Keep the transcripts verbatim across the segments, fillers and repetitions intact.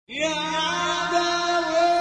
يا عداوي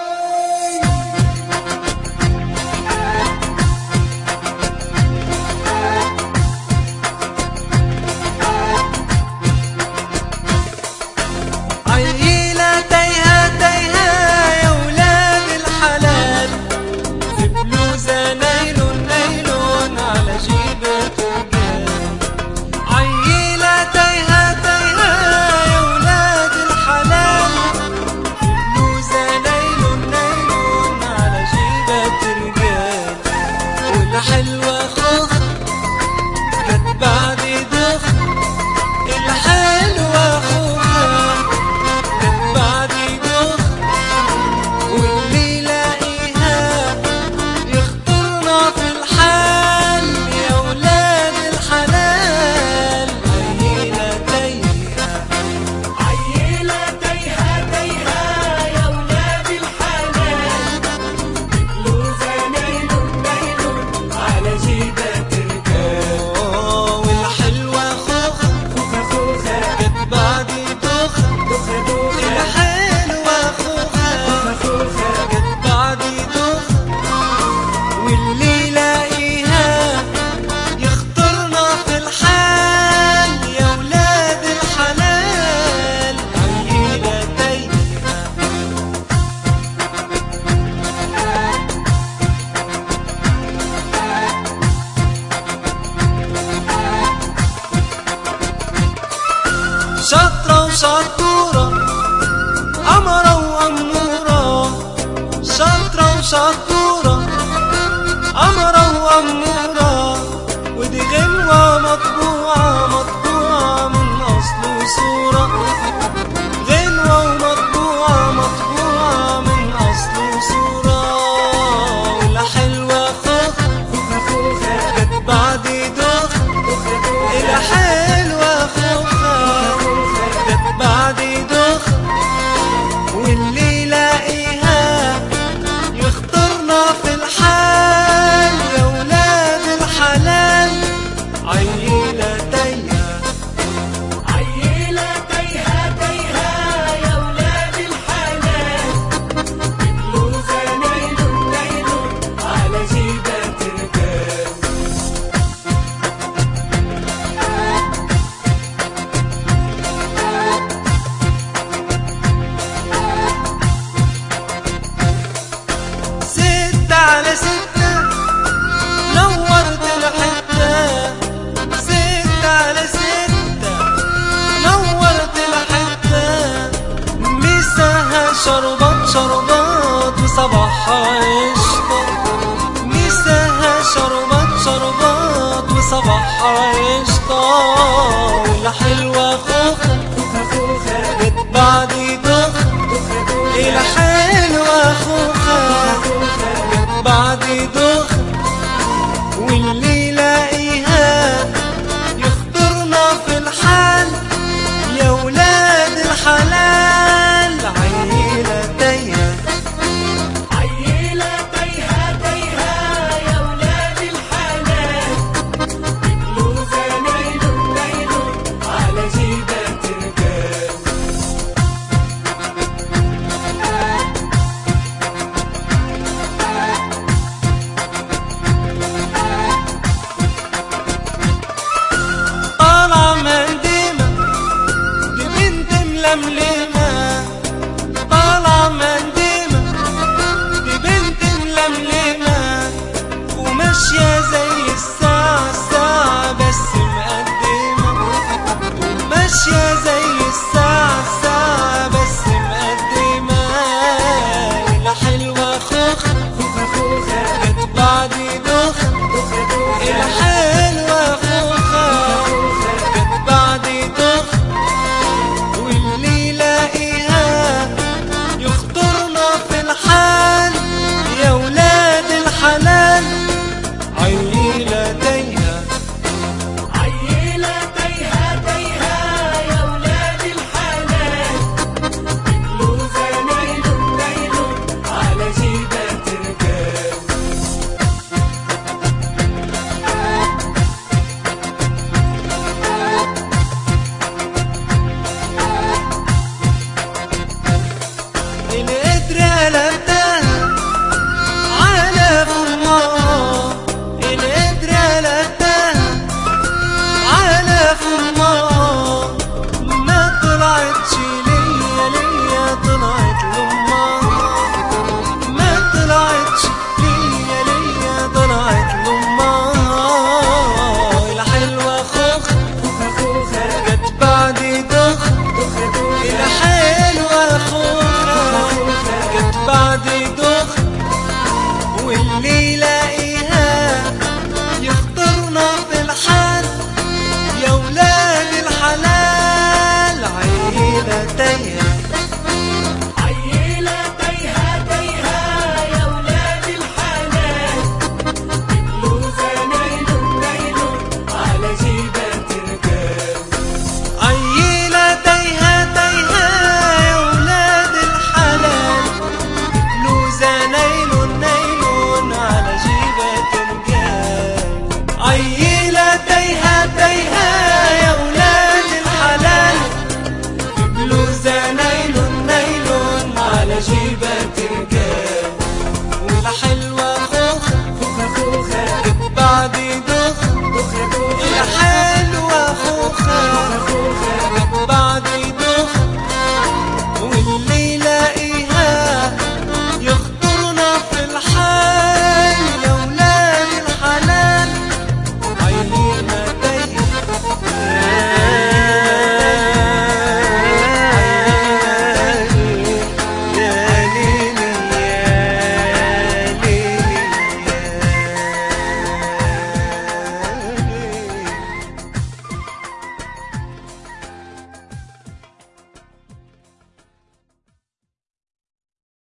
عيلة تايهة تايهة يا ولاد الحلال، في بلوزة نايلون نايلون على جيبة رجال. عيلة تايهة تايهة يا ولاد الحلال، في بلوزة نايلون نايلون على جيبة رجال. والحلوة خوخ كانت بعد دخ، الحلوة خوخة كانت بعد دخ، واللي يلاقيها يخطرنا في الحال يا ولاد الحلال. عيلة تايهة عيلة تايهة تايهة يا ولاد الحلال، بلوزة نايلون نايلون على جيبة رجال. آه، والحلوة خوخة خوخة خوخة كانت بعد دخ، دوخة دوخة الحلوة خوخة خوخة خوخة كانت بعد دخ، واللي يلاقيها يخطرنا في الحال يا ولاد الحلال. عيلة تايهة شاطرة وشطورة، أمرة وأمورة. شاطرة وشطورة، أمرة وأمورة. ودي غنوة مطبوعة مطبوعة من أصل وصورة. غنوة ومطبوعة مطبوعة من أصل وصورة. والحلوة خوخ خوخة خوخة كانت بعد دخ، دوخة دوخة الحلوة خوخة كانت بعد دخ، واللي يلاقيها يخطرنا في الحال يا ولاد الحلال. عيلة تايهة عيلة تايهة تايهة يا ولاد الحلال، بلوزة نايلون نايلون على جيبة رجال. ستة على ستة نورت الحتة. ستة على ستة نورت الحتة. مساها شربات شربات وصباحها قشطة. مساها شربات شربات وصباحها قشطة. والحلوة